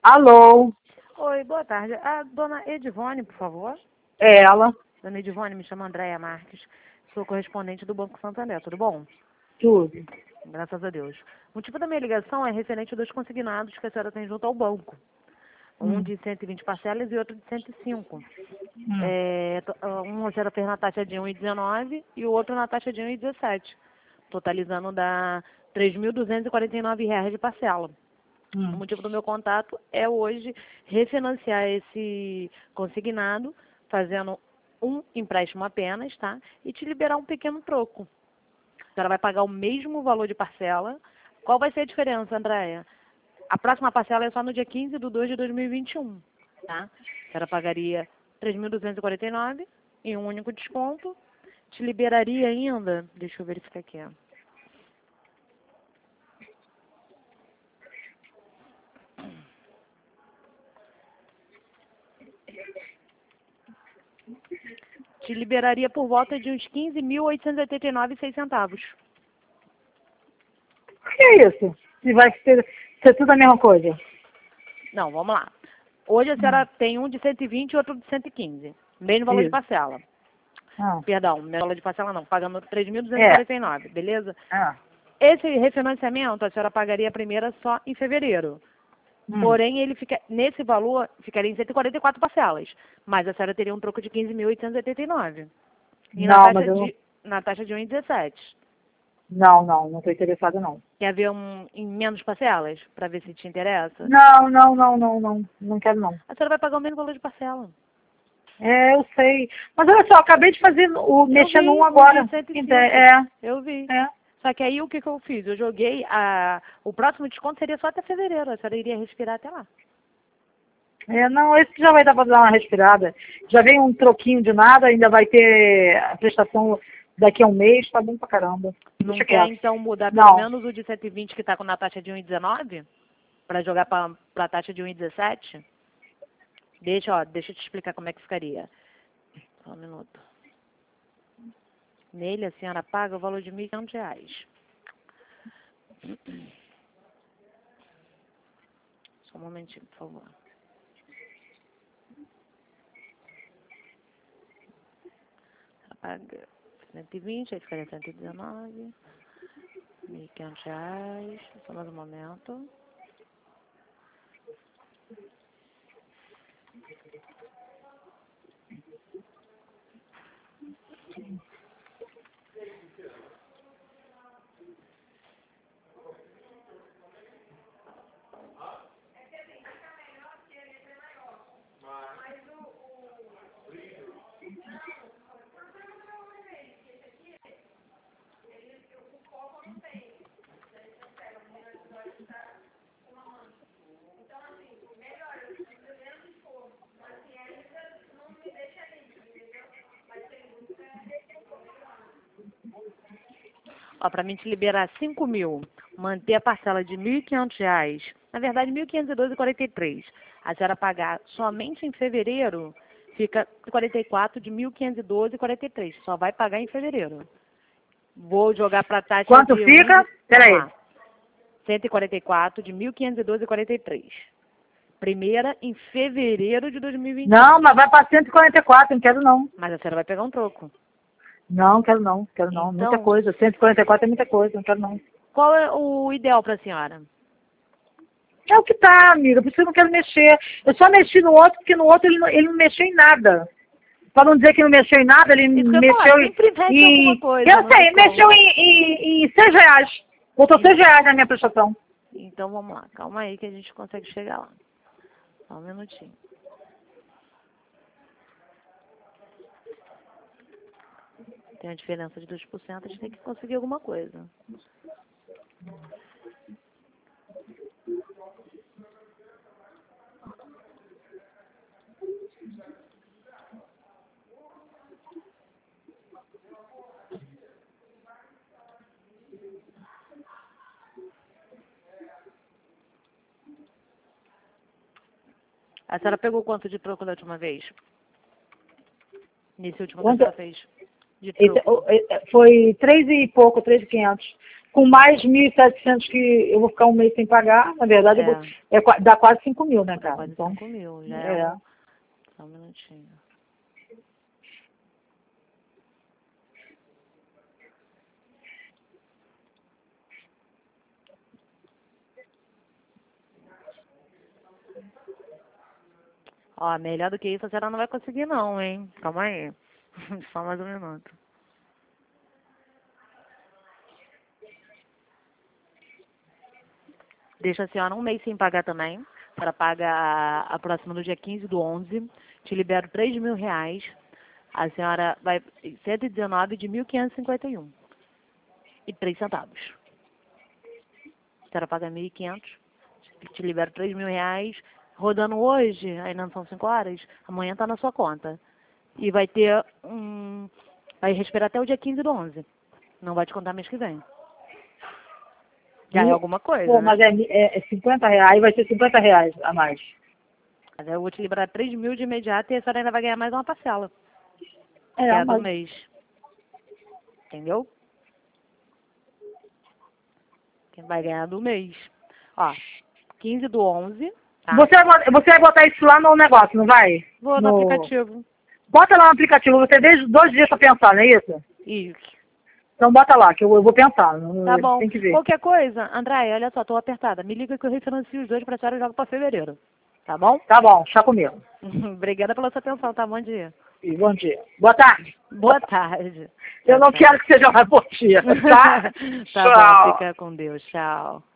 Alô, Oi, boa tarde. A dona Edivone, por favor. é ela, Dona Edivone, me chama Andréia Marques. Sou correspondente do Banco Santander, tudo bom? tudo. Graças a Deus. O motivo da minha ligação é referente dos consignados que a senhora tem junto ao banco. Um de 120 parcelas e outro de 105. Um a senhora fez na taxa de 1,19 e o outro na taxa de 1,17. Totalizando dá R$ 3.249 de parcela. O motivo do meu contato é hoje refinanciar esse consignado, fazendo um empréstimo apenas, tá? E te liberar um pequeno troco. A senhora vai pagar o mesmo valor de parcela. Qual vai ser a diferença, Andréia? A próxima parcela é só no dia 15/2/2021, tá? A senhora pagaria 3.249 em um único desconto. Te liberaria ainda, deixa eu verificar aqui, ó. Te liberaria por volta de uns 15.889,06 centavos. O que é isso? Se vai ser tudo a mesma coisa. Não, vamos lá. Hoje a senhora tem um de 120 e outro de 115. Mesmo valor de Isso. parcela. Ah, Perdão, mesmo valor de parcela não, pagando 3.249, beleza? ah, Esse refinanciamento a senhora pagaria a primeira só em fevereiro. Porém, ele fica, nesse valor ficaria em 144 parcelas. Mas a senhora teria um troco de 15.889. E Não, mas eu não. na taxa de 1,17. Não estou interessada não. Quer ver em menos parcelas? Para ver se te interessa? Não quero não. A senhora vai pagar o mesmo valor de parcela. É, eu sei. Mas olha só, acabei de fazer mexer num agora. Um de 105. Eu vi. É. Só que aí o que eu fiz? Eu joguei o próximo desconto seria só até fevereiro. A senhora iria respirar até lá. Não, esse já vai dar para dar uma respirada. Já vem um troquinho de nada, ainda vai ter a prestação daqui a um mês, tá bom pra caramba. Não Deixa quer quieto. então mudar Não. pelo menos o de 120 que está na taxa de 1,19? Para jogar para a taxa de 1,17? Deixa eu te explicar como é que ficaria. Só um minuto. Nele a senhora paga o valor de R$ 1.500. Só um momentinho, por favor. Paga 120, aí ficaria 119. R$ 1.500. Só mais um momento. Para mim te liberar 5.000, manter a parcela de R$ 1.500, na verdade R$ 1.512,43. A senhora pagar somente em fevereiro, fica 44 de R$ 1.512,43. Só vai pagar em fevereiro. Vou jogar para a taxa Quanto de... fica? Peraí. 144 de R$ 1.512,43. Primeira em fevereiro de 2021. Não, mas vai para 144, não quero não. Mas a senhora vai pegar um troco. Não, quero não. Então, Muita coisa. 144 é muita coisa, não quero não. Qual é o ideal para a senhora? É o que tá, amiga, por isso eu não quero mexer. Eu só mexi no outro, porque no outro ele não mexeu em nada. Para não dizer que não mexeu em nada, ele Isso que eu ia mexeu falar, sempre mexe alguma coisa. Eu sei, mexeu em R$ 6. Botou R$ 6 na minha prestação. Então vamos lá, calma aí que a gente consegue chegar lá. Só um minutinho. Tem a diferença de 2%, a gente tem que conseguir alguma coisa. A senhora pegou quanto de troco da última vez? Nesse último que a senhora fez? De troco. Foi 3 e pouco, 3.500. com mais 1.700 que eu vou ficar um mês sem pagar, na verdade, dá quase 5.000, né, cara? Quase Então, 5.000, já é. Só um minutinho. Ó, melhor do que isso a senhora não vai conseguir não, hein? Calma aí. Só mais um minuto. Deixa a senhora um mês sem pagar também. A senhora paga a próxima no dia 15/11. Te libero R$3.000. A senhora vai 119 de 1.551. E 3 centavos. A senhora paga 1.500. Te libero R$3.000. Rodando hoje, ainda não são 5 horas, amanhã tá na sua conta. E vai ter vai respirar até o dia 15/11. Não vai te contar mês que vem. Já é alguma coisa, Pô, né? mas é R$50, aí vai ser R$50 a mais. Mas eu vou te liberar 3.000 de imediato e a senhora ainda vai ganhar mais uma parcela. Que É, é a do mas... mês. Entendeu? Quem vai ganhar do mês. Ó, 15/11. Tá? Você vai botar isso lá no negócio, não vai? Vou no aplicativo. Bota lá no aplicativo, você tem 2 dias pra pensar, não é isso? Isso. Então bota lá, que eu vou pensar. Tá bom. Tem que ver. Qualquer coisa, Andréia, olha só, tô apertada. Me liga que eu refinancio os dois pra senhora e jogo pra fevereiro. Tá bom? Tá bom, chá comigo. Obrigada pela sua atenção, tá? Bom dia. E bom dia. Boa tarde. Boa tarde. Eu não quero que seja mais bom dia, tá? Tá bom, fica com Deus. Tchau.